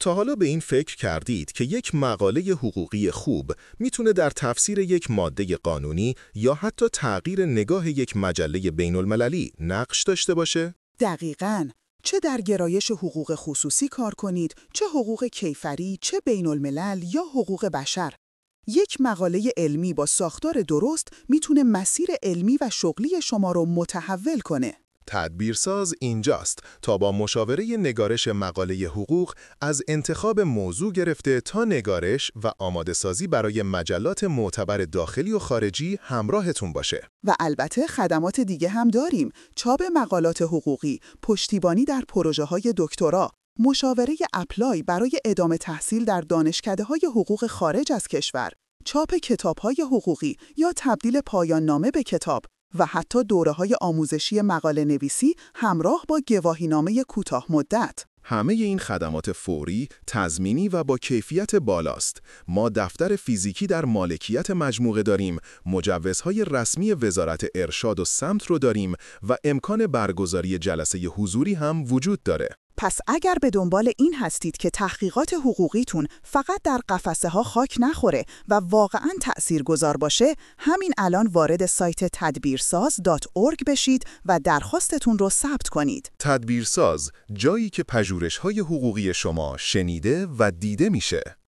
تا حالا به این فکر کردید که یک مقاله حقوقی خوب میتونه در تفسیر یک ماده قانونی یا حتی تغییر نگاه یک مجله بین‌المللی نقش داشته باشه؟ دقیقاً. چه در گرایش حقوق خصوصی کار کنید، چه حقوق کیفری، چه بین‌الملل یا حقوق بشر. یک مقاله علمی با ساختار درست میتونه مسیر علمی و شغلی شما رو متحول کنه. تدبیرساز اینجاست تا با مشاوره نگارش مقاله حقوق از انتخاب موضوع گرفته تا نگارش و آماده سازی برای مجلات معتبر داخلی و خارجی همراهتون باشه. و البته خدمات دیگه هم داریم: چاپ مقالات حقوقی، پشتیبانی در پروژه‌های دکترا، مشاوره اپلای برای ادامه تحصیل در دانشکده‌های حقوق خارج از کشور، چاپ کتاب‌های حقوقی یا تبدیل پایان نامه به کتاب و حتی دوره‌های آموزشی مقاله نویسی همراه با گواهینامه کوتاه مدت. همه این خدمات فوری، تضمینی و با کیفیت بالاست. ما دفتر فیزیکی در مالکیت مجموعه داریم، مجوزهای رسمی وزارت ارشاد و سمت رو داریم و امکان برگزاری جلسه حضوری هم وجود داره. پس اگر به دنبال این هستید که تحقیقات حقوقیتون فقط در قفسه ها خاک نخوره و واقعاً تأثیرگذار باشه، همین الان وارد سایت tadbirsaz.org بشید و درخواستتون رو ثبت کنید. تدبیرساز، جایی که پژوهش‌های حقوقی شما شنیده و دیده میشه.